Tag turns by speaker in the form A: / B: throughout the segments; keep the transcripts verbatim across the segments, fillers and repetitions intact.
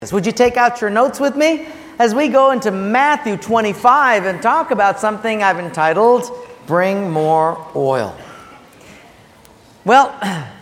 A: Would you take out your notes with me as we go into Matthew twenty-five and talk about something I've entitled, Bring More Oil. Well,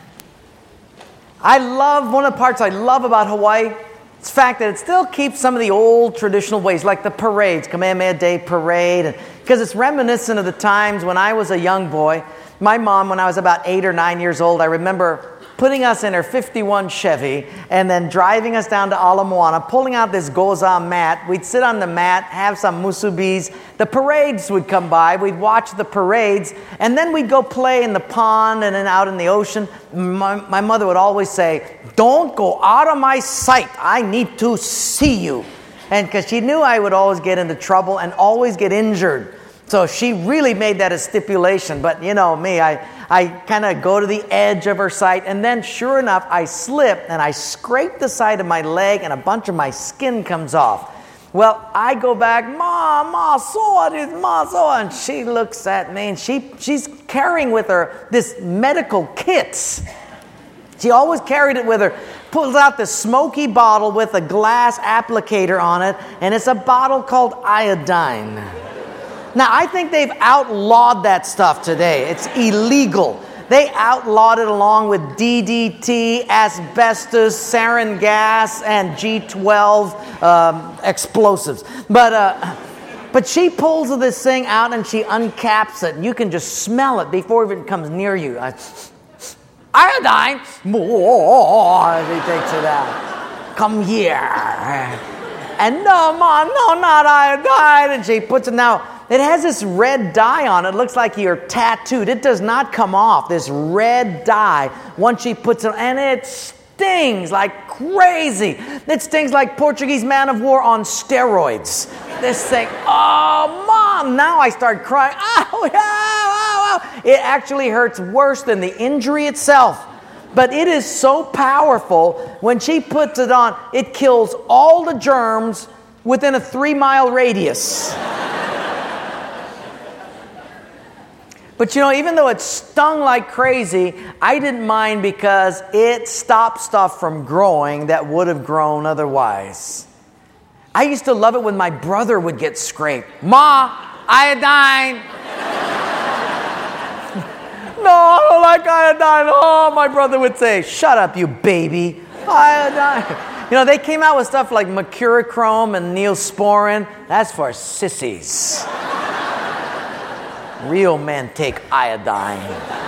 A: I love, one of the parts I love about Hawaii, it's the fact that it still keeps some of the old traditional ways, like the parades, Kamehameha Day Parade, and because it's reminiscent of the times when I was a young boy. My mom, when I was about eight or nine years old, I remember putting us in her fifty-one Chevy and then driving us down to Ala Moana, pulling out this goza mat. We'd sit on the mat, have some musubis. The parades would come by. We'd watch the parades, and then we'd go play in the pond and then out in the ocean. My, my mother would always say, "Don't go out of my sight. I need to see you." And because she knew I would always get into trouble and always get injured. So she really made that a stipulation. But you know me, I, I kind of go to the edge of her sight, and then sure enough, I slip and I scrape the side of my leg and a bunch of my skin comes off. Well, I go back, Ma, Ma, so it is, Ma, so, and she looks at me and she she's carrying with her this medical kit. She always carried it with her. Pulls out this smoky bottle with a glass applicator on it, and it's a bottle called iodine. Now, I think they've outlawed that stuff today. It's illegal. They outlawed it along with D D T, asbestos, sarin gas, and G twelve um, explosives. But uh, but she pulls this thing out and she uncaps it. And you can just smell it before it even comes near you. I, Iodine! More! She takes it out. Come here. And no, Ma, no, not iodine. And she puts it now. It has this red dye on it. It looks like you're tattooed. It does not come off. This red dye, once she puts it on, and it stings like crazy. It stings like Portuguese man of war on steroids. This thing, oh, Mom, now I start crying. Oh, yeah, oh, oh. It actually hurts worse than the injury itself. But it is so powerful, when she puts it on, it kills all the germs within a three-mile radius. But you know, even though it stung like crazy, I didn't mind because it stopped stuff from growing that would have grown otherwise. I used to love it when my brother would get scraped. Ma, iodine. No, I don't like iodine. Oh, my brother would say, shut up, you baby. Iodine. You know, they came out with stuff like mercurochrome and neosporin. That's for sissies. Real men take iodine.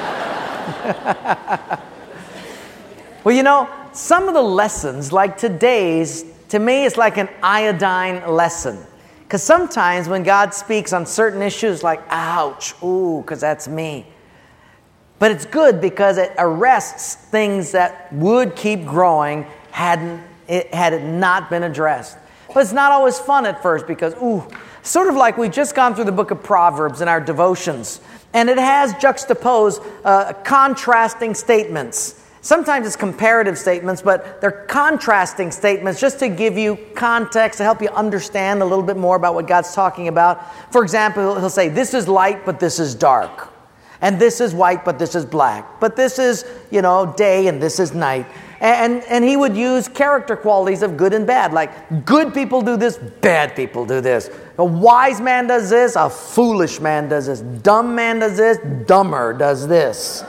A: Well, you know, some of the lessons, like today's, to me, it's like an iodine lesson. Because sometimes when God speaks on certain issues, like, ouch, ooh, because that's me. But it's good because it arrests things that would keep growing hadn't it, had it not been addressed. But it's not always fun at first because, ooh, sort of like we've just gone through the book of Proverbs in our devotions. And it has juxtaposed uh, contrasting statements. Sometimes it's comparative statements, but they're contrasting statements just to give you context, to help you understand a little bit more about what God's talking about. For example, he'll say, this is light, but this is dark. And this is white, but this is black. But this is, you know, day, and this is night. And, and he would use character qualities of good and bad. Like, good people do this, bad people do this. A wise man does this, a foolish man does this. Dumb man does this, dumber does this.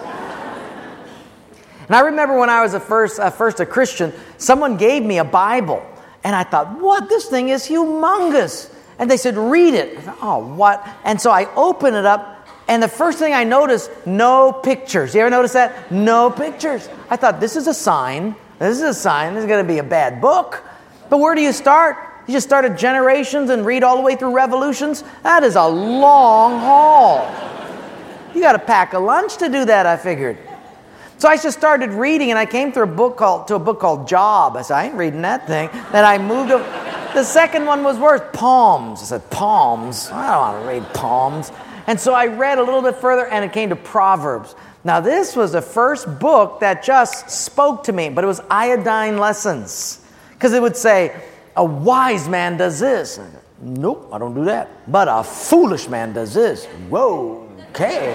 A: And I remember when I was a first, uh, first a Christian, someone gave me a Bible. And I thought, what? This thing is humongous. And they said, read it. I thought, oh, what? And so I opened it up. And the first thing I noticed, no pictures. You ever notice that? No pictures. I thought, this is a sign. This is a sign. This is going to be a bad book. But where do you start? You just start at Generations and read all the way through Revolutions? That is a long haul. You got to pack a lunch to do that, I figured. So I just started reading, and I came through a book called, to a book called Job. I said, I ain't reading that thing. Then I moved over. The second one was worse, Palms. I said, Palms? I don't want to read Palms. And so I read a little bit further, and it came to Proverbs. Now, this was the first book that just spoke to me, but it was iodine lessons. Because it would say, a wise man does this. And, nope, I don't do that. But a foolish man does this. Whoa, okay.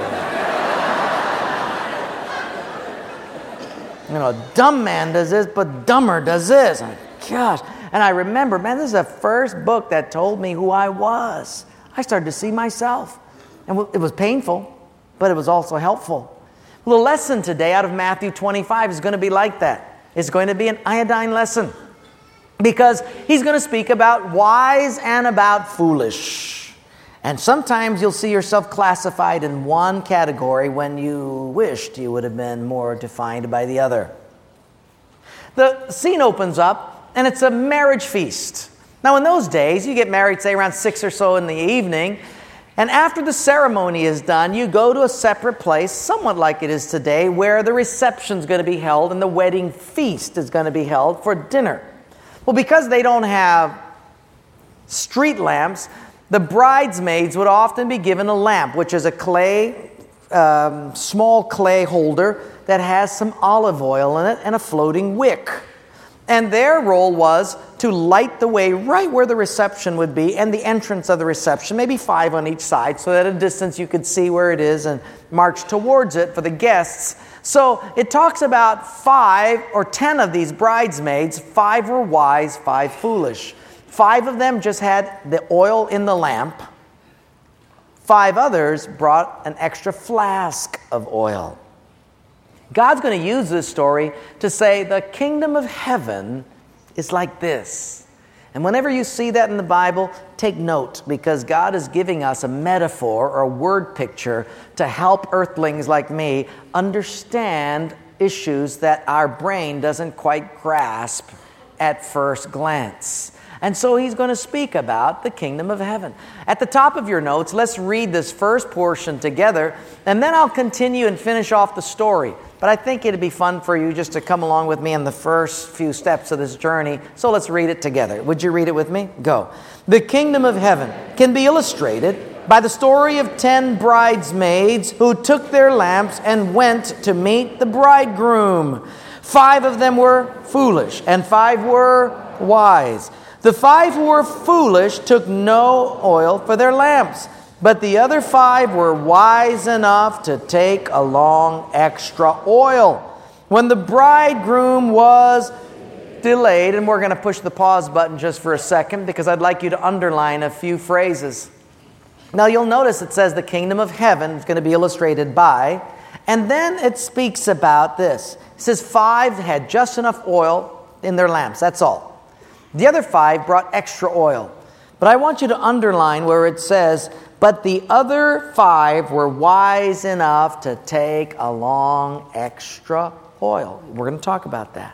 A: You know, a dumb man does this, but dumber does this. And, gosh. And I remember, man, this is the first book that told me who I was. I started to see myself. And it was painful, but it was also helpful. The lesson today out of Matthew twenty-five is going to be like that. It's going to be an iodine lesson. Because he's going to speak about wise and about foolish. And sometimes you'll see yourself classified in one category when you wished you would have been more defined by the other. The scene opens up, and it's a marriage feast. Now, in those days, you get married, say, around six or so in the evening. And after the ceremony is done, you go to a separate place, somewhat like it is today, where the reception's going to be held and the wedding feast is going to be held for dinner. Well, because they don't have street lamps, the bridesmaids would often be given a lamp, which is a clay, um, small clay holder that has some olive oil in it and a floating wick. And their role was to light the way right where the reception would be and the entrance of the reception, maybe five on each side, so that at a distance you could see where it is and march towards it for the guests. So it talks about five or ten of these bridesmaids. Five were wise, five foolish. Five of them just had the oil in the lamp. Five others brought an extra flask of oil. God's going to use this story to say the kingdom of heaven is like this. And whenever you see that in the Bible, take note, because God is giving us a metaphor or a word picture to help earthlings like me understand issues that our brain doesn't quite grasp at first glance. And so he's going to speak about the kingdom of heaven. At the top of your notes, let's read this first portion together, and then I'll continue and finish off the story. But I think it'd be fun for you just to come along with me in the first few steps of this journey. So let's read it together. Would you read it with me? Go. The kingdom of heaven can be illustrated by the story of ten bridesmaids who took their lamps and went to meet the bridegroom. Five of them were foolish, and five were wise. The five who were foolish took no oil for their lamps, but the other five were wise enough to take along extra oil. When the bridegroom was delayed, and we're going to push the pause button just for a second because I'd like you to underline a few phrases. Now you'll notice it says the kingdom of heaven is going to be illustrated by, and then it speaks about this. It says five had just enough oil in their lamps, that's all. The other five brought extra oil. But I want you to underline where it says, but the other five were wise enough to take along extra oil. We're going to talk about that.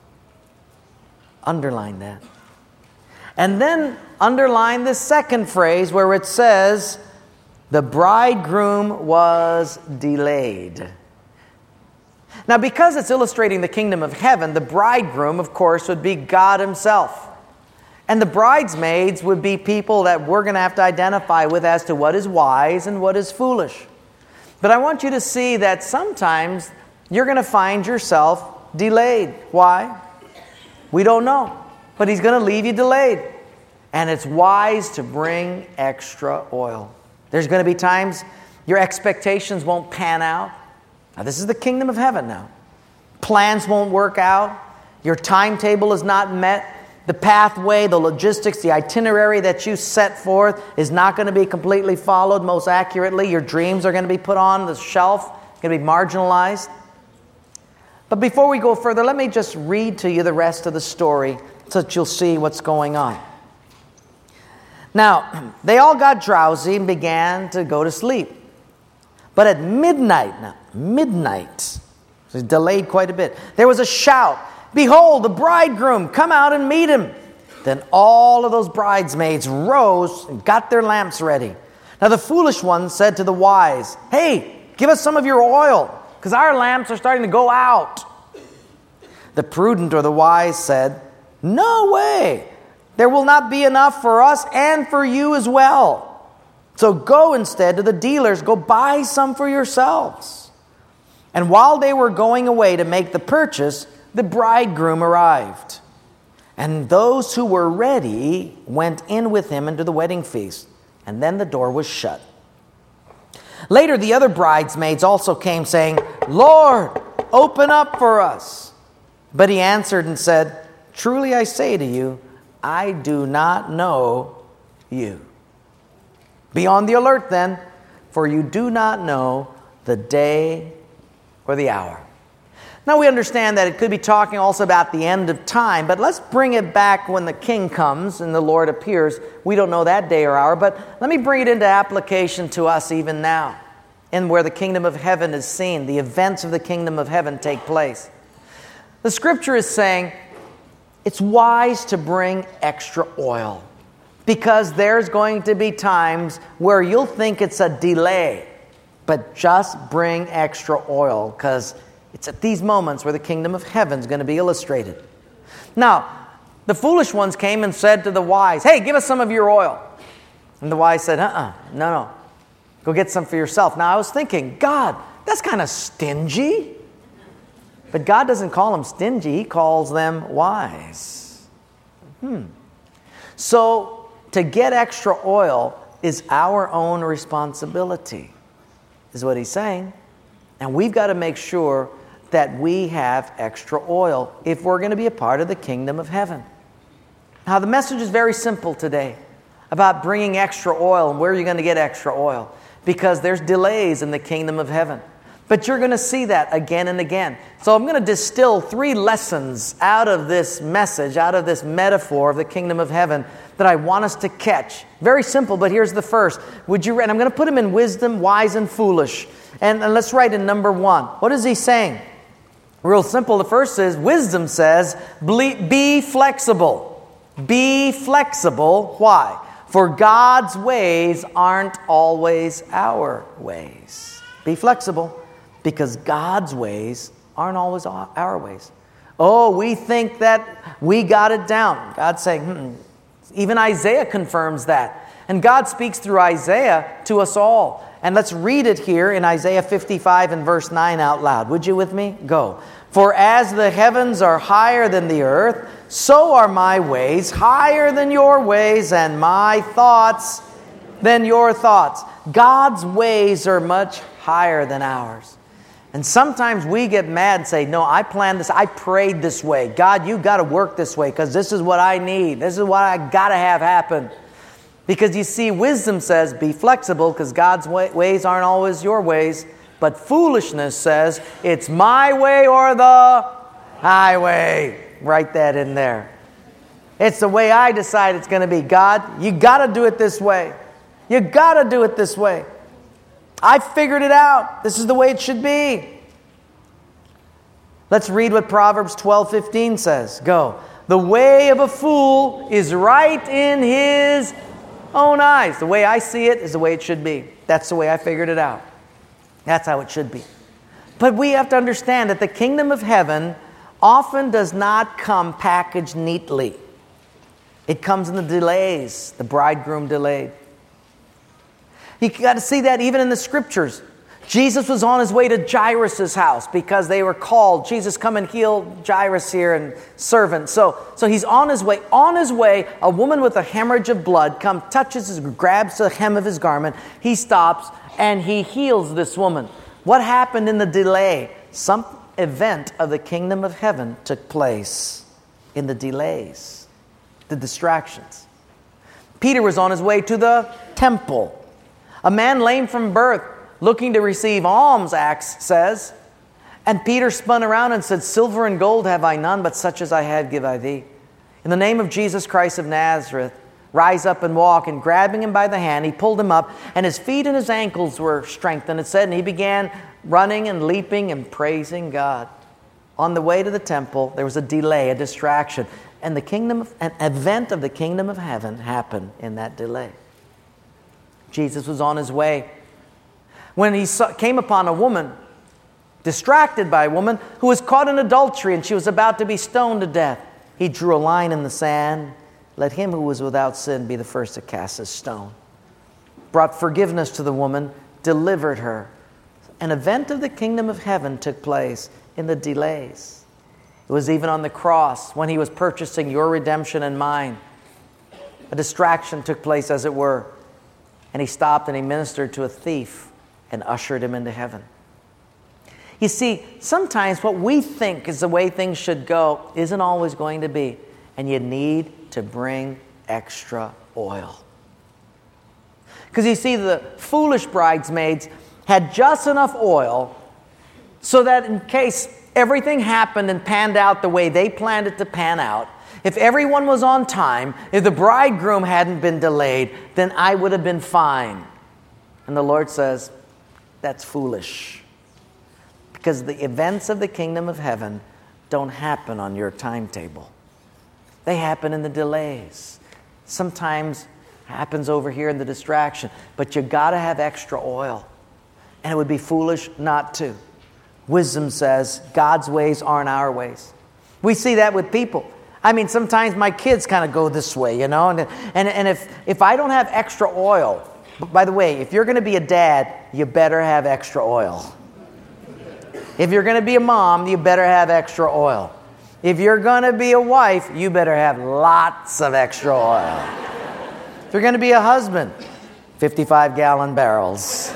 A: Underline that. And then underline the second phrase where it says, the bridegroom was delayed. Now, because it's illustrating the kingdom of heaven, the bridegroom, of course, would be God himself. And the bridesmaids would be people that we're going to have to identify with as to what is wise and what is foolish. But I want you to see that sometimes you're going to find yourself delayed. Why? We don't know. But he's going to leave you delayed. And it's wise to bring extra oil. There's going to be times your expectations won't pan out. Now, this is the kingdom of heaven now. Plans won't work out. Your timetable is not met. The pathway, the logistics, the itinerary that you set forth is not going to be completely followed most accurately. Your dreams are going to be put on the shelf, going to be marginalized. But before we go further, let me just read to you the rest of the story so that you'll see what's going on. Now, they all got drowsy and began to go to sleep. But at midnight, now, midnight, so it's delayed quite a bit, there was a shout, behold, the bridegroom, come out and meet him. Then all of those bridesmaids rose and got their lamps ready. Now the foolish ones said to the wise, hey, give us some of your oil, because our lamps are starting to go out. The prudent or the wise said, no way, there will not be enough for us and for you as well. So go instead to the dealers, go buy some for yourselves. And while they were going away to make the purchase, the bridegroom arrived. And those who were ready went in with him into the wedding feast. And then the door was shut. Later, the other bridesmaids also came, saying, Lord, open up for us. But he answered and said, truly I say to you, I do not know you. Be on the alert then, for you do not know the day or the hour. Now we understand that it could be talking also about the end of time, but let's bring it back when the King comes and the Lord appears. We don't know that day or hour, but let me bring it into application to us even now, and where the kingdom of heaven is seen, the events of the kingdom of heaven take place. The scripture is saying it's wise to bring extra oil, because there's going to be times where you'll think it's a delay, but just bring extra oil, because it's at these moments where the kingdom of heaven is going to be illustrated. Now, the foolish ones came and said to the wise, hey, give us some of your oil. And the wise said, uh-uh, no, no. Go get some for yourself. Now, I was thinking, God, that's kind of stingy. But God doesn't call them stingy. He calls them wise. Hmm. So, to get extra oil is our own responsibility, is what he's saying. And we've got to make sure that we have extra oil if we're going to be a part of the kingdom of heaven. Now, the message is very simple today about bringing extra oil and where you're going to get extra oil, because there's delays in the kingdom of heaven. But you're going to see that again and again. So I'm going to distill three lessons out of this message, out of this metaphor of the kingdom of heaven that I want us to catch. Very simple, but here's the first. Would you? And I'm going to put them in wisdom, wise, and foolish. And, and let's write in number one. What is he saying? Real simple. The first is, wisdom says, be flexible. Be flexible. Why? For God's ways aren't always our ways. Be flexible, because God's ways aren't always our ways. Oh, we think that we got it down. God's saying, hmm. Even Isaiah confirms that. And God speaks through Isaiah to us all. And let's read it here in Isaiah fifty-five and verse nine out loud. Would you with me? Go. For as the heavens are higher than the earth, so are my ways higher than your ways, and my thoughts than your thoughts. God's ways are much higher than ours. And sometimes we get mad and say, no, I planned this. I prayed this way. God, you got to work this way, because this is what I need. This is what I got to have happen. Because you see, wisdom says, be flexible, because God's way, ways aren't always your ways. But foolishness says, it's my way or the highway. Write that in there. It's the way I decide it's going to be. God, you got to do it this way. You got to do it this way. I figured it out. This is the way it should be. Let's read what Proverbs twelve fifteen says. Go. The way of a fool is right in his own eyes. The way I see it is the way it should be. That's the way I figured it out. That's how it should be. But we have to understand that the kingdom of heaven often does not come packaged neatly. It comes in the delays, the bridegroom delayed. You got to see that even in the scriptures. Jesus was on his way to Jairus' house because they were called. Jesus, come and heal Jairus here and servant. So, so he's on his way. On his way, a woman with a hemorrhage of blood comes, touches, his, grabs the hem of his garment. He stops and he heals this woman. What happened in the delay? Some event of the kingdom of heaven took place in the delays, the distractions. Peter was on his way to the temple. A man lame from birth, looking to receive alms, Acts says. And Peter spun around and said, silver and gold have I none, but such as I have give I thee. In the name of Jesus Christ of Nazareth, rise up and walk. And grabbing him by the hand, he pulled him up, and his feet and his ankles were strengthened. It said, and he began running and leaping and praising God. On the way to the temple, there was a delay, a distraction. And the kingdom, of, an event of the kingdom of heaven happened in that delay. Jesus was on his way when he saw, came upon a woman, distracted by a woman who was caught in adultery, and she was about to be stoned to death. He drew a line in the sand. Let him who was without sin be the first to cast a stone. Brought forgiveness to the woman, delivered her. An event of the kingdom of heaven took place in the delays. It was even on the cross when he was purchasing your redemption and mine. A distraction took place, as it were. And he stopped and he ministered to a thief and ushered him into heaven. You see, sometimes what we think is the way things should go isn't always going to be. And you need to bring extra oil. Because you see, the foolish bridesmaids had just enough oil so that in case everything happened and panned out the way they planned it to pan out, if everyone was on time, if the bridegroom hadn't been delayed, then I would have been fine. And the Lord says, that's foolish. Because the events of the kingdom of heaven don't happen on your timetable. They happen in the delays. Sometimes happens over here in the distraction. But you got to have extra oil. And it would be foolish not to. Wisdom says God's ways aren't our ways. We see that with people. I mean, sometimes my kids kind of go this way, you know. And, and, and if, if I don't have extra oil, by the way, if you're going to be a dad, you better have extra oil. If you're going to be a mom, you better have extra oil. If you're going to be a wife, you better have lots of extra oil. If you're going to be a husband, fifty-five gallon barrels.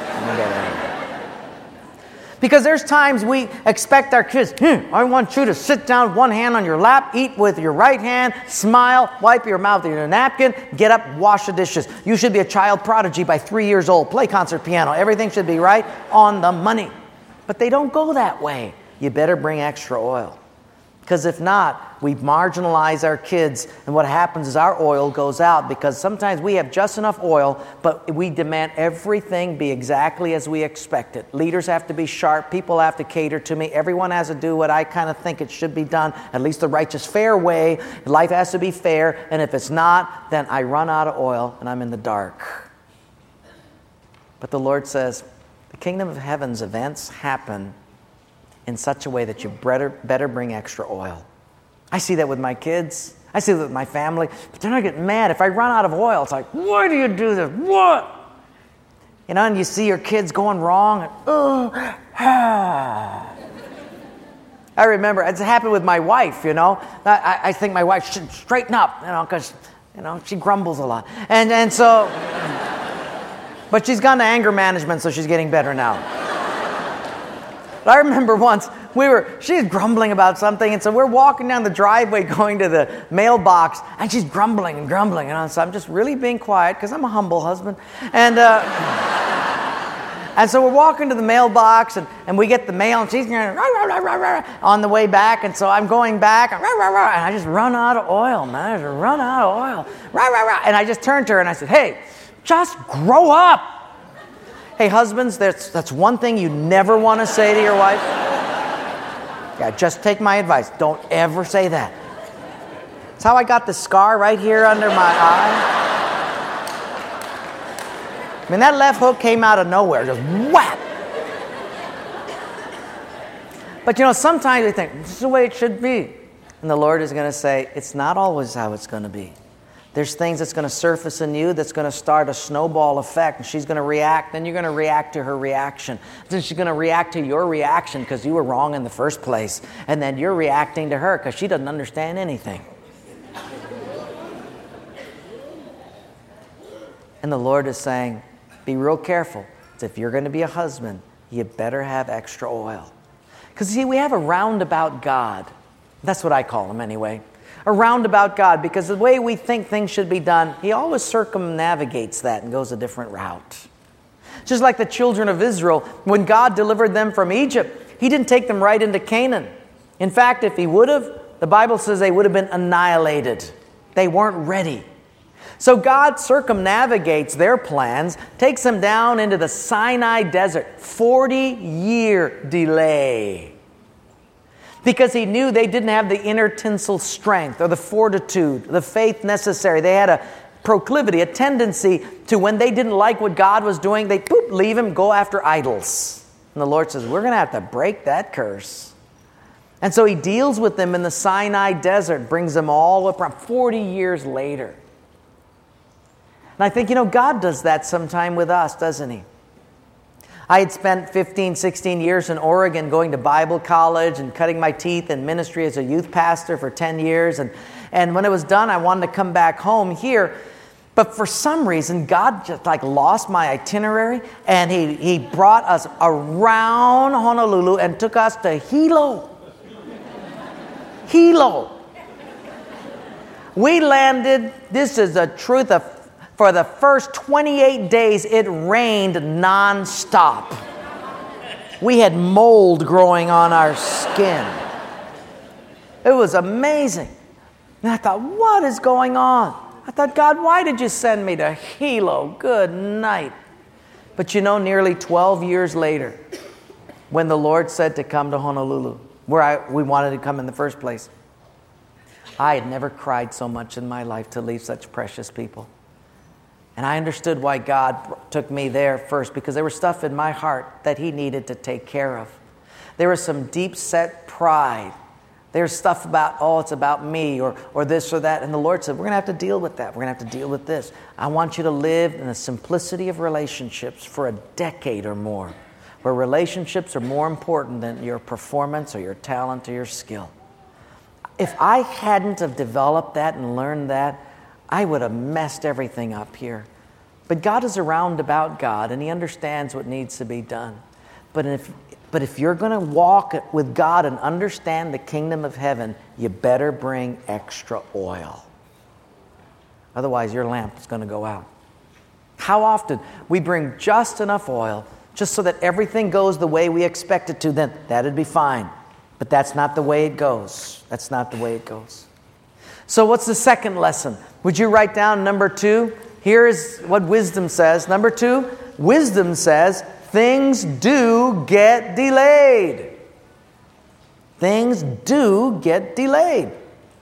A: Because there's times we expect our kids, hmm, I want you to sit down, one hand on your lap, eat with your right hand, smile, wipe your mouth with your napkin, get up, wash the dishes. You should be a child prodigy by three years old, play concert piano. Everything should be right on the money. But they don't go that way. You better bring extra oil. Because if not, we marginalize our kids, and what happens is our oil goes out because sometimes we have just enough oil, but we demand everything be exactly as we expect it. Leaders have to be sharp. People have to cater to me. Everyone has to do what I kind of think it should be done, at least the righteous, fair way. Life has to be fair, and if it's not, then I run out of oil and I'm in the dark. But the Lord says, the kingdom of heaven's events happen in such a way that you better, better bring extra oil. I see that with my kids. I see that with my family. But they're not getting mad. If I run out of oil, it's like, why do you do this? What? You know, and you see your kids going wrong. And, oh, ah. I remember, it's happened with my wife, you know. I, I think my wife should straighten up, you know, because, you know, she grumbles a lot. And, and so, but she's gone to anger management, so she's getting better now. But I remember once, we were, she's grumbling about something, and so we're walking down the driveway going to the mailbox, and she's grumbling and grumbling, you know, so I'm just really being quiet, because I'm a humble husband, and uh, and so we're walking to the mailbox, and, and we get the mail, and she's rah, rah, rah, rah, rah, on the way back, and so I'm going back, and, rah, rah, rah, and I just run out of oil, man, I just run out of oil, rah, rah, rah, and I just turned to her, and I said, hey, just grow up. Hey, husbands, that's, that's one thing you never want to say to your wife. Yeah, just take my advice. Don't ever say that. That's how I got the scar right here under my eye. I mean, that left hook came out of nowhere, just whap. But you know, sometimes we think, this is the way it should be. And the Lord is going to say, it's not always how it's going to be. There's things that's going to surface in you that's going to start a snowball effect, and she's going to react, then you're going to react to her reaction. Then she's going to react to your reaction because you were wrong in the first place, and then you're reacting to her because she doesn't understand anything. And the Lord is saying, be real careful. If you're going to be a husband, you better have extra oil. Because see, we have a roundabout God. That's what I call him anyway. A roundabout God, because the way we think things should be done, he always circumnavigates that and goes a different route. Just like the children of Israel, when God delivered them from Egypt, he didn't take them right into Canaan. In fact, if he would have, the Bible says they would have been annihilated. They weren't ready. So God circumnavigates their plans, takes them down into the Sinai desert, forty-year delay. Because he knew they didn't have the inner tensile strength or the fortitude, the faith necessary. They had a proclivity, a tendency to, when they didn't like what God was doing, they boop, leave him, go after idols. And the Lord says, we're going to have to break that curse. And so he deals with them in the Sinai desert, brings them all up around forty years later. And I think, you know, God does that sometime with us, doesn't he? I had spent fifteen, sixteen years in Oregon going to Bible college and cutting my teeth in ministry as a youth pastor for ten years. And, and when it was done, I wanted to come back home here. But for some reason, God just like lost my itinerary, and he, he brought us around Honolulu and took us to Hilo. Hilo. We landed, this is the truth, of, for the first twenty-eight days, it rained nonstop. We had mold growing on our skin. It was amazing. And I thought, what is going on? I thought, God, why did you send me to Hilo? Good night. But you know, nearly twelve years later, when the Lord said to come to Honolulu, where I, we wanted to come in the first place, I had never cried so much in my life to leave such precious people. And I understood why God took me there first, because there was stuff in my heart that He needed to take care of. There was some deep-set pride. There's stuff about, oh, it's about me, or or this or that. And the Lord said, we're going to have to deal with that. We're going to have to deal with this. I want you to live in the simplicity of relationships for a decade or more, where relationships are more important than your performance or your talent or your skill. If I hadn't have developed that and learned that, I would have messed everything up here. But God is a roundabout God, and He understands what needs to be done. But if But if you're going to walk with God and understand the kingdom of heaven, you better bring extra oil. Otherwise, your lamp is going to go out. How often we bring just enough oil, just so that everything goes the way we expect it to, then that'd be fine. But that's not the way it goes. That's not the way it goes. So what's the second lesson? Would you write down number two? Here's what wisdom says. Number two, wisdom says, things do get delayed. Things do get delayed.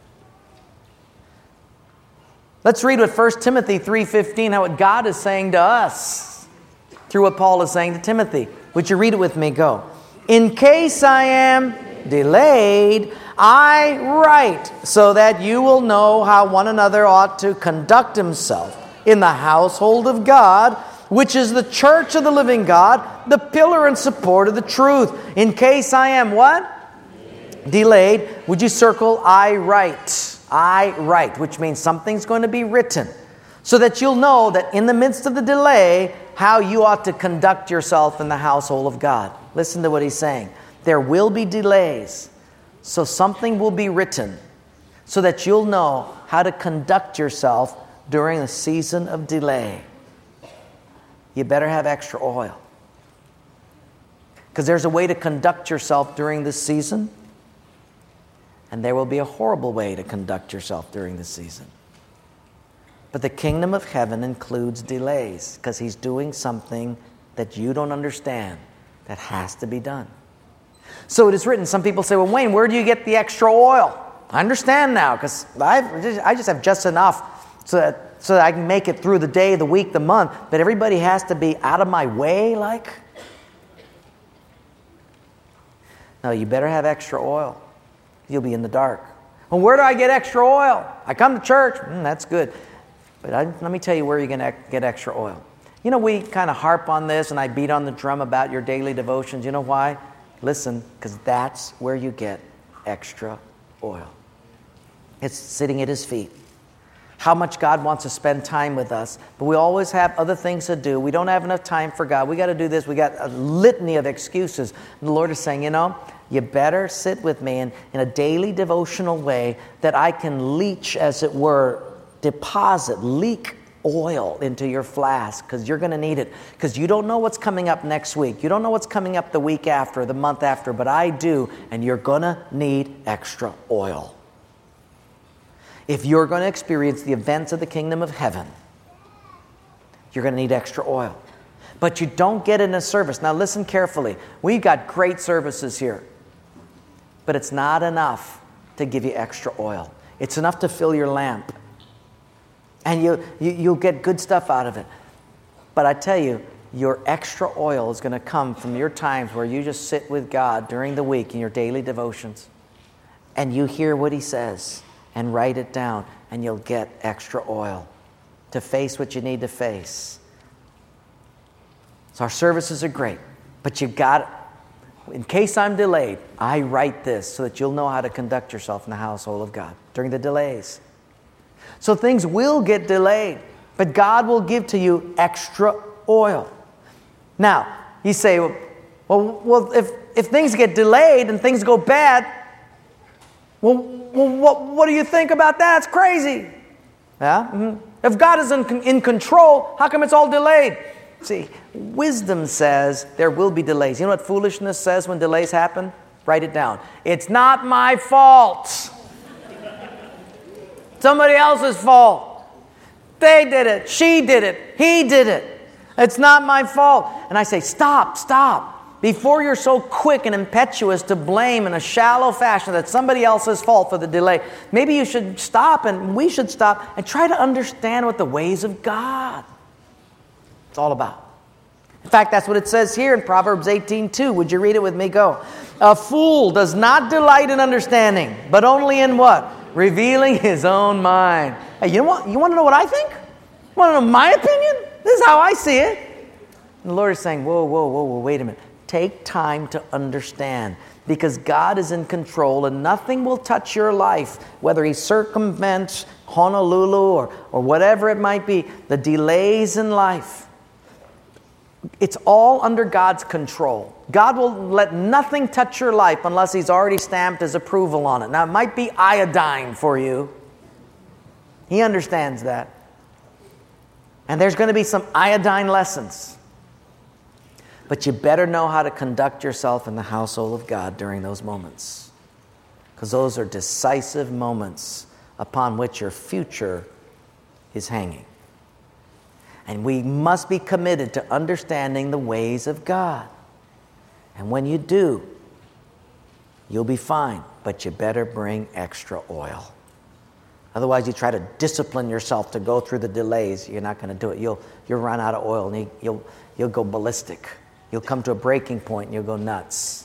A: Let's read what First Timothy three fifteen, how what God is saying to us through what Paul is saying to Timothy. Would you read it with me? Go. In case I am delayed, I write so that you will know how one another ought to conduct himself in the household of God, which is the church of the living God, the pillar and support of the truth. In case I am what? Delayed. Would you circle I write? I write, which means something's going to be written, so that you'll know that in the midst of the delay, how you ought to conduct yourself in the household of God. Listen to what he's saying. There will be delays, so something will be written, so that you'll know how to conduct yourself during a season of delay. You better have extra oil. Because there's a way to conduct yourself during this season, and there will be a horrible way to conduct yourself during this season. But the kingdom of heaven includes delays, because He's doing something that you don't understand that has to be done. So it is written, some people say, well, Wayne, where do you get the extra oil? I understand now, because I just have just enough so that, so that I can make it through the day, the week, the month, but everybody has to be out of my way, like? No, you better have extra oil. You'll be in the dark. Well, where do I get extra oil? I come to church. Mm, that's good. But I, let me tell you where you're going to get extra oil. You know, we kind of harp on this, and I beat on the drum about your daily devotions. You know why? Listen, because that's where you get extra oil. It's sitting at His feet. How much God wants to spend time with us, but we always have other things to do. We don't have enough time for God. We got to do this. We got a litany of excuses. And the Lord is saying, you know, you better sit with me in, in a daily devotional way that I can leach, as it were, deposit, leak oil into your flask, because you're going to need it. Because you don't know what's coming up next week. You don't know what's coming up the week after, the month after, but I do, and you're going to need extra oil. If you're going to experience the events of the kingdom of heaven, you're going to need extra oil. But you don't get it in a service. Now listen carefully. We've got great services here. But it's not enough to give you extra oil. It's enough to fill your lamp. And you, you, you'll get good stuff out of it. But I tell you, your extra oil is going to come from your times where you just sit with God during the week in your daily devotions. And you hear what He says. And write it down, and you'll get extra oil to face what you need to face. So our services are great, but you got, in case I'm delayed, I write this so that you'll know how to conduct yourself in the household of God during the delays. So things will get delayed, but God will give to you extra oil. Now, you say, well, well if, if things get delayed and things go bad, Well, well what, what do you think about that? It's crazy. Yeah? Mm-hmm. If God is in, in control, how come it's all delayed? See, wisdom says there will be delays. You know what foolishness says when delays happen? Write it down. It's not my fault. Somebody else's fault. They did it. She did it. He did it. It's not my fault. And I say, stop, stop. Before you're so quick and impetuous to blame in a shallow fashion that somebody else's fault for the delay, maybe you should stop, and we should stop and try to understand what the ways of God it's all about. In fact, that's what it says here in Proverbs eighteen two. Would you read it with me? Go. A fool does not delight in understanding, but only in what? Revealing his own mind. Hey, you know what? You want to know what I think? You want to know my opinion? This is how I see it. And the Lord is saying, whoa, whoa, whoa, whoa, wait a minute. Take time to understand, because God is in control and nothing will touch your life, whether He circumvents Honolulu or, or whatever it might be, the delays in life. It's all under God's control. God will let nothing touch your life unless He's already stamped His approval on it. Now, it might be iodine for you. He understands that. And there's going to be some iodine lessons. But you better know how to conduct yourself in the household of God during those moments. Because those are decisive moments upon which your future is hanging. And we must be committed to understanding the ways of God. And when you do, you'll be fine. But you better bring extra oil. Otherwise, you try to discipline yourself to go through the delays. You're not going to do it. You'll, you'll run out of oil and you, you'll, you'll go ballistic. You'll come to a breaking point and you'll go nuts.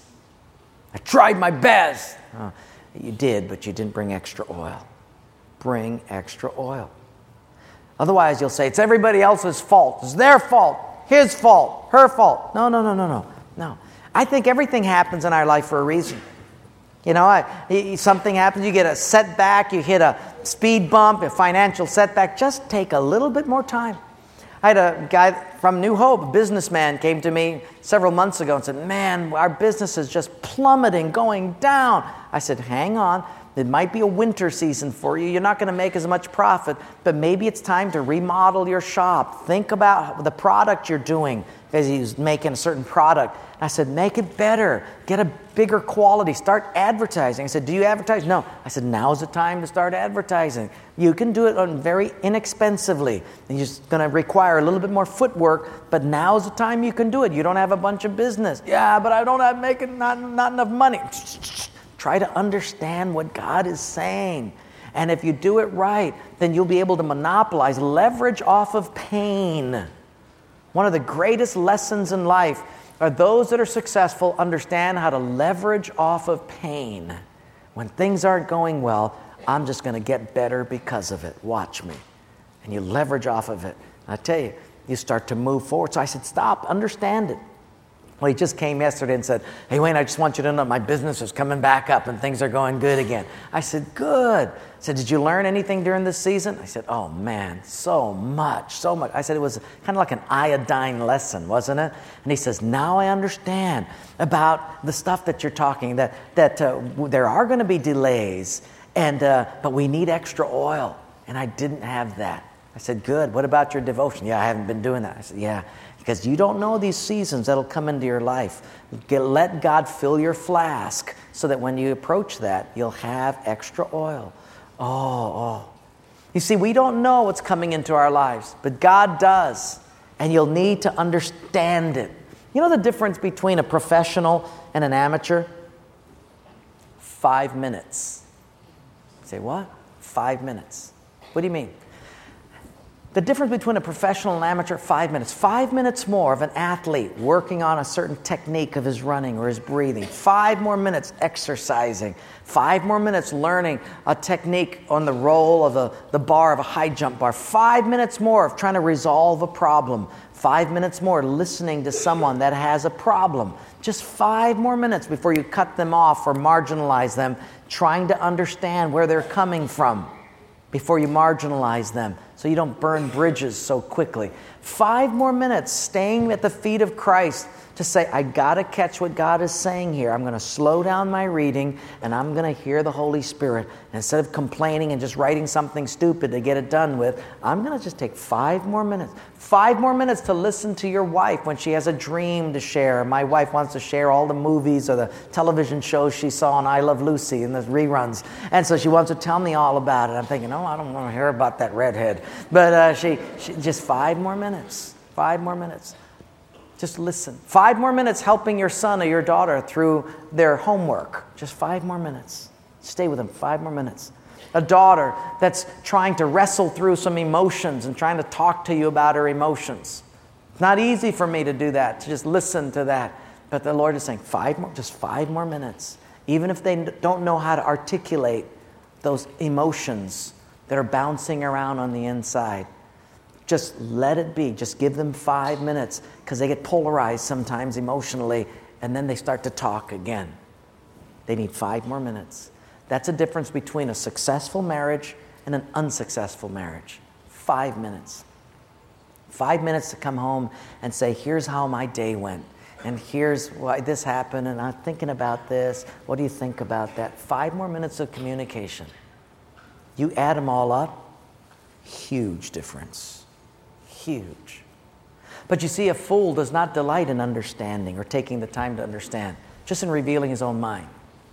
A: I tried my best. Oh, you did, but you didn't bring extra oil. Bring extra oil. Otherwise, you'll say, it's everybody else's fault. It's their fault. His fault. Her fault. No, no, no, no, no. No. I think everything happens in our life for a reason. You know, I, something happens, you get a setback, you hit a speed bump, a financial setback. Just take a little bit more time. I had a guy from New Hope, a businessman, came to me several months ago and said, man, our business is just plummeting, going down. I said, hang on. It might be a winter season for you. You're not going to make as much profit, but maybe it's time to remodel your shop. Think about the product you're doing, because he was making a certain product. I said, make it better. Get a bigger quality. Start advertising. I said, do you advertise? No. I said, now's the time to start advertising. You can do it on very inexpensively. And you're just going to require a little bit more footwork, but now's the time you can do it. You don't have a bunch of business. Yeah, but I don't have making not, not enough money. Try to understand what God is saying. And if you do it right, then you'll be able to monopolize, leverage off of pain. One of the greatest lessons in life are those that are successful understand how to leverage off of pain. When things aren't going well, I'm just going to get better because of it. Watch me. And you leverage off of it. I tell you, you start to move forward. So I said, stop, understand it. Well, he just came yesterday and said, hey, Wayne, I just want you to know my business is coming back up and things are going good again. I said, good. I said, did you learn anything during this season? I said, oh, man, so much, so much. I said, it was kind of like an iodine lesson, wasn't it? And he says, now I understand about the stuff that you're talking, that, that uh, there are going to be delays, and uh, but we need extra oil. And I didn't have that. I said, good. What about your devotion? Yeah, I haven't been doing that. I said, yeah. Because you don't know these seasons that'll come into your life. Get, let God fill your flask so that when you approach that, you'll have extra oil. Oh, oh. You see, we don't know what's coming into our lives, but God does. And you'll need to understand it. You know the difference between a professional and an amateur? Five minutes. You say, what? Five minutes. What do you mean? The difference between a professional and amateur, five minutes. Five minutes more of an athlete working on a certain technique of his running or his breathing. Five more minutes exercising. Five more minutes learning a technique on the roll of a, the bar of a high jump bar. Five minutes more of trying to resolve a problem. Five minutes more listening to someone that has a problem. Just five more minutes before you cut them off or marginalize them, trying to understand where they're coming from before you marginalize them, so you don't burn bridges so quickly. Five more minutes staying at the feet of Christ, To say, I got to catch what God is saying here. I'm going to slow down my reading and I'm going to hear the Holy Spirit. And instead of complaining and just writing something stupid to get it done with, I'm going to just take five more minutes. Five more minutes to listen to your wife when she has a dream to share. My wife wants to share all the movies or the television shows she saw on I Love Lucy and the reruns. And so she wants to tell me all about it. I'm thinking, oh, I don't want to hear about that redhead. But uh, she, she just five more minutes. Five more minutes. Just listen. Five more minutes helping your son or your daughter through their homework. Just five more minutes. Stay with them five more minutes. A daughter that's trying to wrestle through some emotions and trying to talk to you about her emotions. It's not easy for me to do that, to just listen to that. But the Lord is saying, five more, just five more minutes. Even if they don't know how to articulate those emotions that are bouncing around on the inside. Just let it be. Just give them five minutes because they get polarized sometimes emotionally and then they start to talk again. They need five more minutes. That's a difference between a successful marriage and an unsuccessful marriage. Five minutes. Five minutes to come home and say, here's how my day went. And here's why this happened. And I'm thinking about this. What do you think about that? Five more minutes of communication. You add them all up, huge difference. Huge. But you see, a fool does not delight in understanding or taking the time to understand, just in revealing his own mind.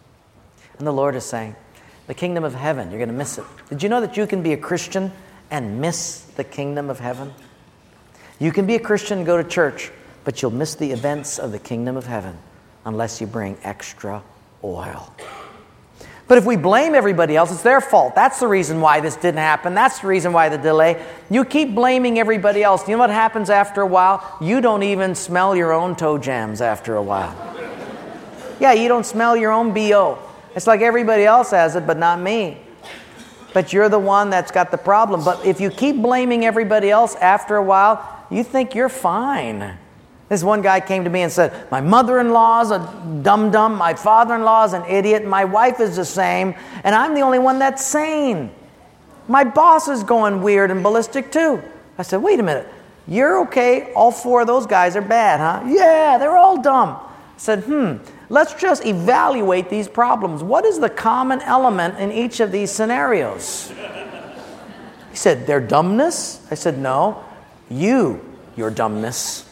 A: And the Lord is saying, the kingdom of heaven, you're going to miss it. Did you know that you can be a Christian and miss the kingdom of heaven? You can be a Christian and go to church, but you'll miss the events of the kingdom of heaven unless you bring extra oil. But if we blame everybody else, it's their fault. That's the reason why this didn't happen. That's the reason why the delay. You keep blaming everybody else. You know what happens after a while? You don't even smell your own toe jams after a while. Yeah, you don't smell your own B O. It's like everybody else has it, but not me. But you're the one that's got the problem. But if you keep blaming everybody else after a while, you think you're fine. This one guy came to me and said, my mother-in-law's a dum-dum, my father-in-law's an idiot, my wife is the same, and I'm the only one that's sane. My boss is going weird and ballistic too. I said, wait a minute, you're okay, all four of those guys are bad, huh? Yeah, they're all dumb. I said, hmm, let's just evaluate these problems. What is the common element in each of these scenarios? He said, their dumbness? I said, no, you, your dumbness.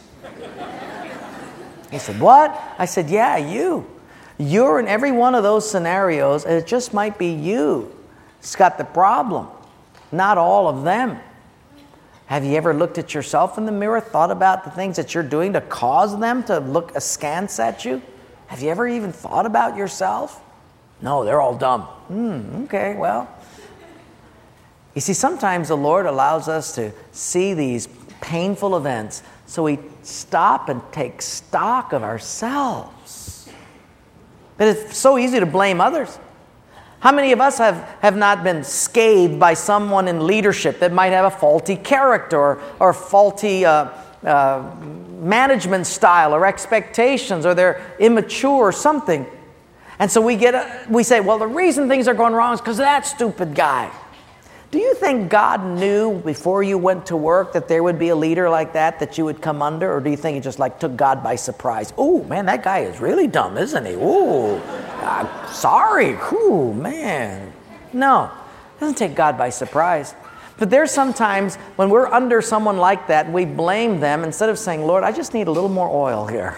A: He said, what? I said, yeah, you. You're in every one of those scenarios, and it just might be you. It's got the problem, not all of them. Have you ever looked at yourself in the mirror, thought about the things that you're doing to cause them to look askance at you? Have you ever even thought about yourself? No, they're all dumb. Hmm, okay, well. You see, sometimes the Lord allows us to see these painful events so we stop and take stock of ourselves. But it's so easy to blame others. How many of us have, have not been scathed by someone in leadership that might have a faulty character or, or faulty uh, uh, management style or expectations, or they're immature or something? And so we get a, we say, well, the reason things are going wrong is because of that stupid guy. Do you think God knew before you went to work that there would be a leader like that that you would come under? Or do you think he just like took God by surprise? Oh, man, that guy is really dumb, isn't he? Oh, I'm sorry. Oh, man. No, it doesn't take God by surprise. But there's sometimes when we're under someone like that, we blame them instead of saying, Lord, I just need a little more oil here.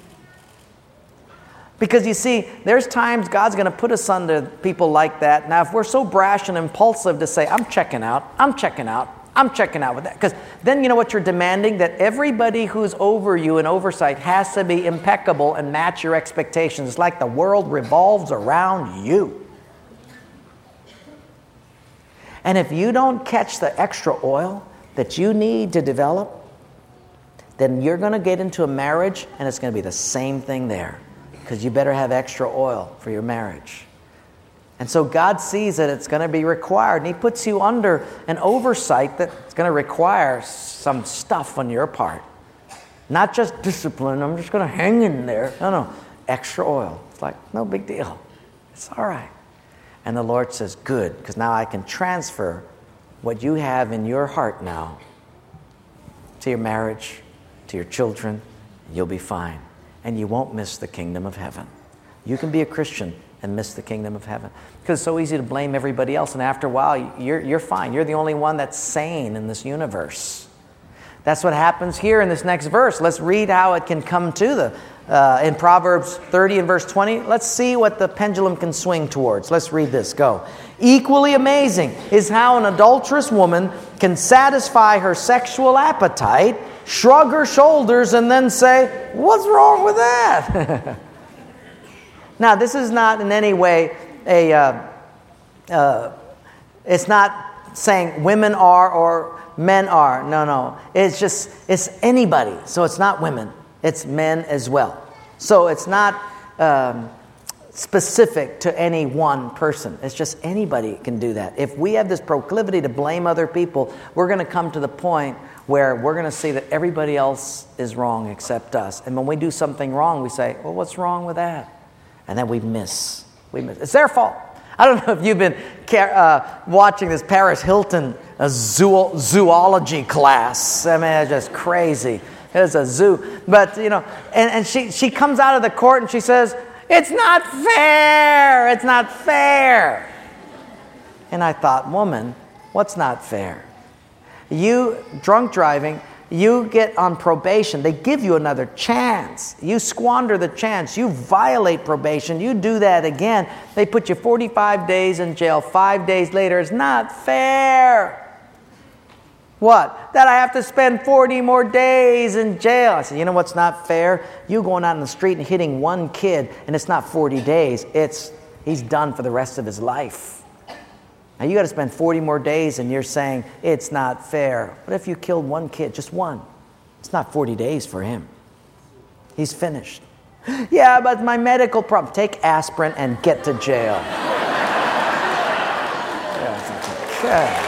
A: Because you see, there's times God's going to put us under people like that. Now, if we're so brash and impulsive to say, I'm checking out, I'm checking out, I'm checking out with that. Because then you know what you're demanding? That everybody who's over you in oversight has to be impeccable and match your expectations. It's like the world revolves around you. And if you don't catch the extra oil that you need to develop, then you're going to get into a marriage and it's going to be the same thing there. Because you better have extra oil for your marriage. And so God sees that it's going to be required, and He puts you under an oversight that's going to require some stuff on your part. Not just discipline, I'm just going to hang in there. No, no, extra oil. It's like, no big deal. It's all right. And the Lord says, good, because now I can transfer what you have in your heart now to your marriage, to your children, and you'll be fine. and you won't miss the kingdom of heaven. You can be a Christian and miss the kingdom of heaven. Because it's so easy to blame everybody else, and after a while, you're, you're fine. You're the only one that's sane in this universe. That's what happens here in this next verse. Let's read how it can come to the, uh, in Proverbs thirty and verse twenty. Let's see what the pendulum can swing towards. Let's read this. Go. Equally amazing is how an adulterous woman can satisfy her sexual appetite, shrug her shoulders, and then say, what's wrong with that? Now, this is not in any way a, uh, uh, it's not saying women are or men are. No, no. It's just, it's anybody. So it's not women. It's men as well. So it's not um, specific to any one person. It's just anybody can do that. If we have this proclivity to blame other people, we're going to come to the point where we're going to see that everybody else is wrong except us. And when we do something wrong, we say, well, what's wrong with that? And then we miss. We miss. It's their fault. I don't know if you've been uh, watching this Paris Hilton a zoo, zoology class. I mean, it's just crazy. It's a zoo. But, you know, and, and she, she comes out of the court and she says, it's not fair. It's not fair. And I thought, woman, what's not fair? You, drunk driving, you get on probation. They give you another chance. You squander the chance. You violate probation. You do that again. They put you forty-five days in jail. Five days later. It's not fair. What? That I have to spend forty more days in jail. I said, you know what's not fair? You going out in the street and hitting one kid, and it's not forty days. It's he's done for the rest of his life. Now, you got to spend forty more days, and you're saying, it's not fair. What if you killed one kid, just one? It's not forty days for him. He's finished. Yeah, but my medical problem. Take aspirin and get to jail. Yeah, it's like, okay.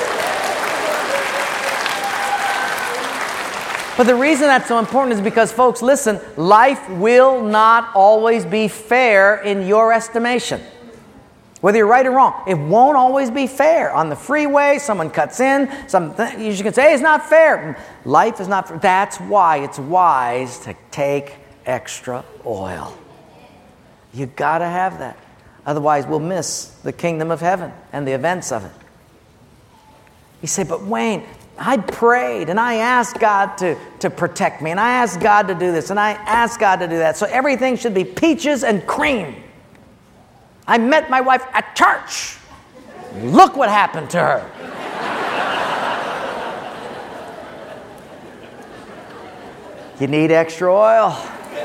A: But the reason that's so important is because, folks, listen, life will not always be fair in your estimation. Whether you're right or wrong, it won't always be fair. On the freeway, someone cuts in, something, you can say, hey, it's not fair. Life is not fair. That's why it's wise to take extra oil. You got to have that. Otherwise, we'll miss the kingdom of heaven and the events of it. You say, but Wayne, I prayed and I asked God to, to protect me, and I asked God to do this, and I asked God to do that. So everything should be peaches and cream. I met my wife at church. Look what happened to her. You need extra oil.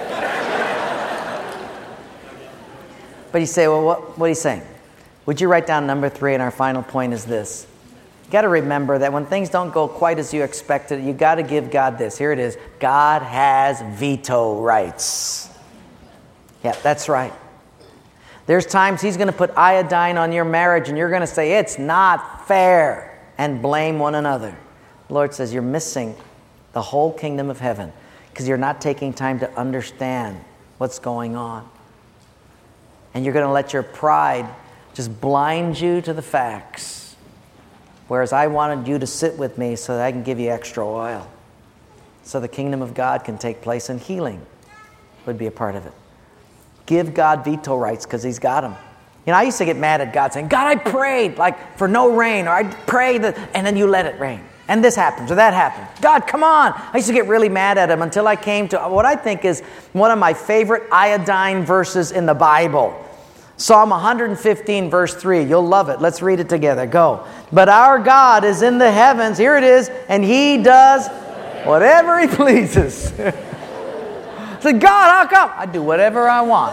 A: But you say, well, what, what are you saying? Would you write down number three, and our final point is this. You got to remember that when things don't go quite as you expected, you got to give God this. Here it is. God has veto rights. Yeah, that's right. There's times He's going to put iodine on your marriage and you're going to say, it's not fair, and blame one another. The Lord says you're missing the whole kingdom of heaven because you're not taking time to understand what's going on. And you're going to let your pride just blind you to the facts. Whereas I wanted you to sit with me so that I can give you extra oil. So the kingdom of God can take place, and healing would be a part of it. Give God veto rights because He's got them. You know, I used to get mad at God saying, God, I prayed like for no rain, or I prayed, that, and then you let it rain. And this happens or that happens. God, come on. I used to get really mad at Him until I came to what I think is one of my favorite iodine verses in the Bible. Psalm one fifteen verse three. You'll love it. Let's read it together. Go. But our God is in the heavens. Here it is. And He does whatever He pleases. So God, how come? I do whatever I want.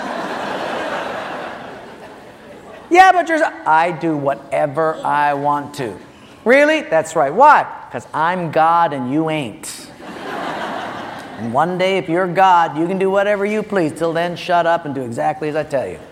A: Yeah, but you're... I do whatever I want to. Really? That's right. Why? Because I'm God and you ain't. And one day, if you're God, you can do whatever you please. Till then, shut up and do exactly as I tell you.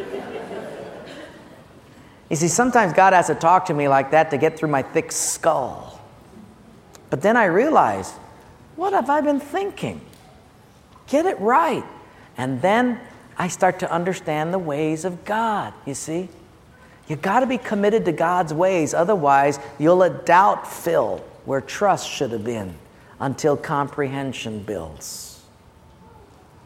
A: You see, sometimes God has to talk to me like that to get through my thick skull. But then I realize, what have I been thinking? Get it right. And then I start to understand the ways of God, you see. You got to be committed to God's ways. Otherwise, you'll let doubt fill where trust should have been until comprehension builds.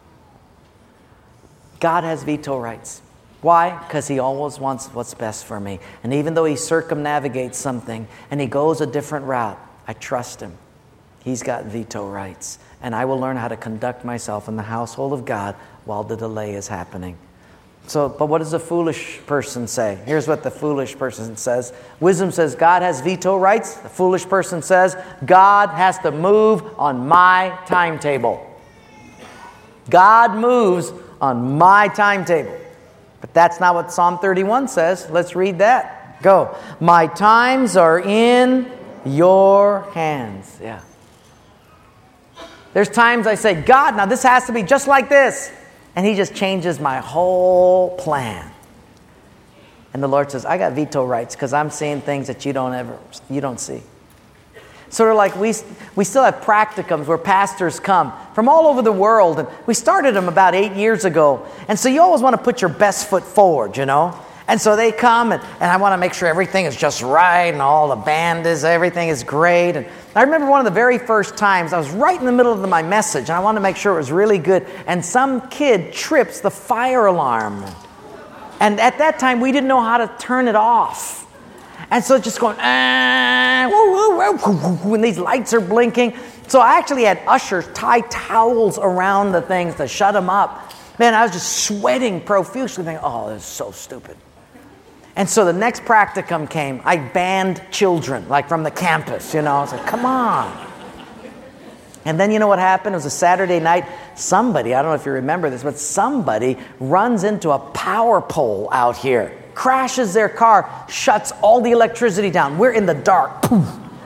A: God has veto rights. Why? Because He always wants what's best for me. And even though He circumnavigates something and He goes a different route, I trust Him. He's got veto rights. And I will learn how to conduct myself in the household of God while the delay is happening. So, but what does the foolish person say? Here's what the foolish person says. Wisdom says God has veto rights. The foolish person says God has to move on my timetable. God moves on my timetable. But that's not what Psalm thirty-one says. Let's read that. Go. My times are in your hands. Yeah. There's times I say, God, now this has to be just like this. And He just changes my whole plan. And the Lord says, I got veto rights because I'm seeing things that you don't ever, you don't see. Sort of like we we still have practicums where pastors come from all over the world. And we started them about eight years ago. And so you always want to put your best foot forward, you know. And so they come and, and I want to make sure everything is just right and all the band is, everything is great. And I remember one of the very first times I was right in the middle of my message and I wanted to make sure it was really good. And some kid trips the fire alarm. And at that time we didn't know how to turn it off. And so it's just going, ah, woo, woo, woo, woo, when these lights are blinking. So I actually had ushers tie towels around the things to shut them up. Man, I was just sweating profusely thinking, oh, this is so stupid. And so the next practicum came. I banned children, like from the campus, you know. I was like, come on. And then you know what happened? It was a Saturday night. Somebody, I don't know if you remember this, but somebody runs into a power pole out here, crashes their car, shuts all the electricity down. We're in the dark. Poof.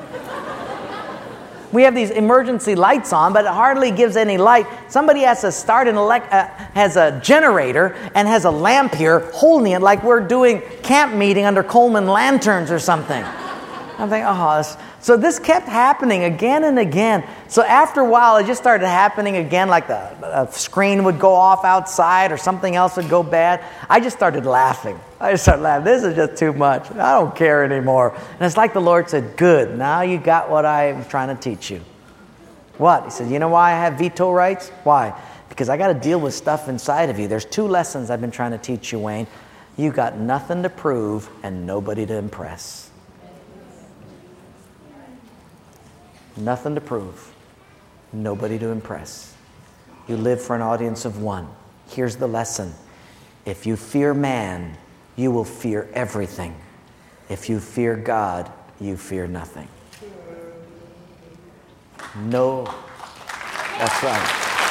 A: We have these emergency lights on, but it hardly gives any light. Somebody has to start an elect, uh, has a generator and has a lamp here holding it like we're doing camp meeting under Coleman lanterns or something. I'm thinking, oh, this. So this kept happening again and again. So after a while, it just started happening again, like the a screen would go off outside or something else would go bad. I just started laughing. I just started laughing. This is just too much. I don't care anymore. And it's like the Lord said, good, now you got what I'm trying to teach you. What? He said, you know why I have veto rights? Why? Because I got to deal with stuff inside of you. There's two lessons I've been trying to teach you, Wayne. You got nothing to prove and nobody to impress. Nothing to prove, nobody to impress. You live for an audience of one. Here's the lesson. If you fear man, you will fear everything. If you fear God, you fear nothing. No, that's right.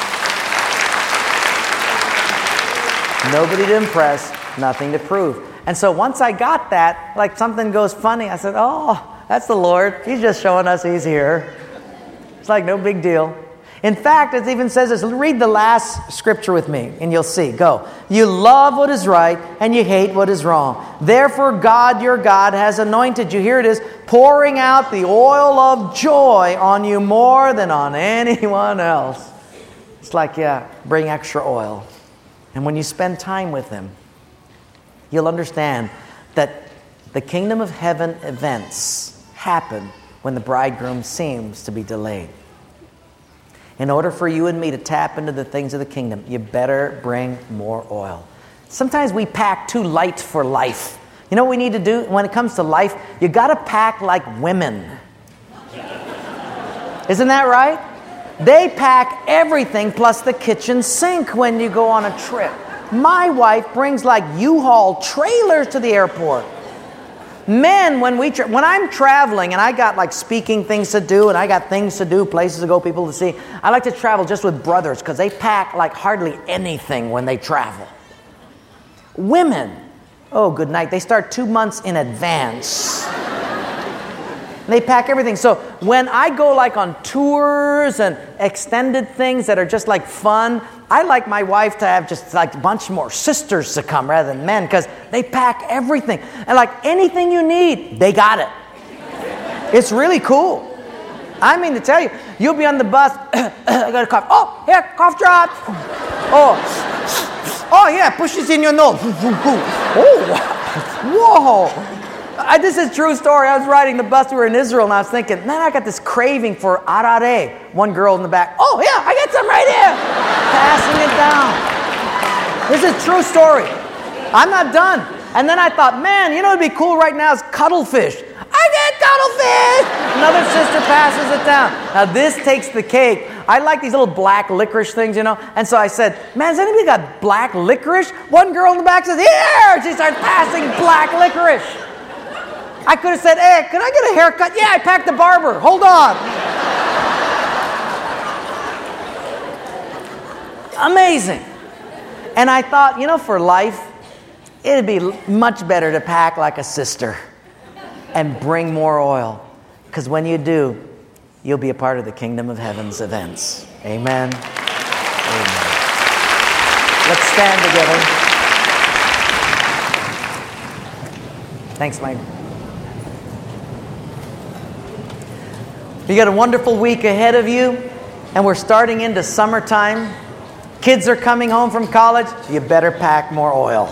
A: Nobody to impress, nothing to prove. And so once I got that, like something goes funny, I said, oh, that's the Lord. He's just showing us He's here. It's like no big deal. In fact, it even says this. Read the last scripture with me and you'll see. Go. You love what is right and you hate what is wrong. Therefore God, your God, has anointed you. Here it is. Pouring out the oil of joy on you more than on anyone else. It's like, yeah, bring extra oil. And when you spend time with Him, you'll understand that the kingdom of heaven events happen when the bridegroom seems to be delayed. In order for you and me to tap into the things of the kingdom, you better bring more oil. Sometimes we pack too light for life. You know what we need to do when it comes to life? You got to pack like women. Isn't that right? They pack everything plus the kitchen sink when you go on a trip. My wife brings like U-Haul trailers to the airport. Men, when we tra- when I'm traveling and I got like speaking things to do and I got things to do, places to go, people to see, I like to travel just with brothers because they pack like hardly anything when they travel. Women, oh, good night. They start two months in advance. They pack everything. So when I go like on tours and extended things that are just like fun, I like my wife to have just like a bunch more sisters to come rather than men because they pack everything. And like anything you need, they got it. It's really cool. I mean to tell you, you'll be on the bus, I got a cough. Oh, here, cough drop. Oh, oh yeah, push this in your nose. Oh, whoa. I, this is a true story. I was riding the bus. We were in Israel, and I was thinking, man, I got this craving for arare. One girl in the back, oh, yeah, I got some right here. Passing it down. This is a true story. I'm not done. And then I thought, man, you know what would be cool right now is cuttlefish. I get cuttlefish! Another sister passes it down. Now this takes the cake. I like these little black licorice things, you know. And so I said, man, has anybody got black licorice? One girl in the back says, here! She starts passing black licorice. I could have said, hey, could I get a haircut? Yeah, I packed the barber. Hold on. Amazing. And I thought, you know, for life, it'd be much better to pack like a sister and bring more oil. Because when you do, you'll be a part of the kingdom of heaven's events. Amen. Amen. Let's stand together. Thanks, Mike. You got a wonderful week ahead of you, and we're starting into summertime. Kids are coming home from college. You better pack more oil.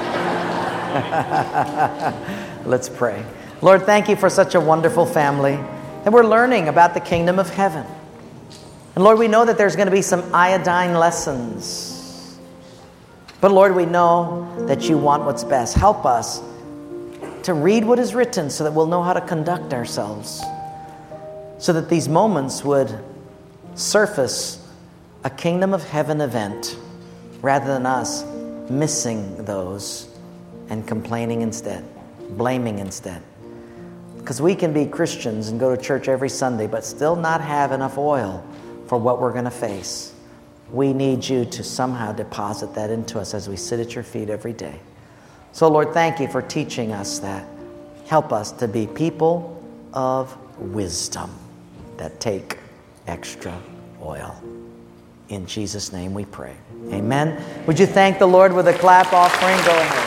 A: Let's pray. Lord, thank you for such a wonderful family. And we're learning about the kingdom of heaven. And Lord, we know that there's going to be some iodine lessons. But Lord, we know that you want what's best. Help us to read what is written so that we'll know how to conduct ourselves. So that these moments would surface a kingdom of heaven event rather than us missing those and complaining instead, blaming instead. Because we can be Christians and go to church every Sunday but still not have enough oil for what we're going to face. We need you to somehow deposit that into us as we sit at your feet every day. So Lord, thank you for teaching us that. Help us to be people of wisdom that take extra oil. In Jesus' name we pray. Amen. Would you thank the Lord with a clap offering? Go ahead.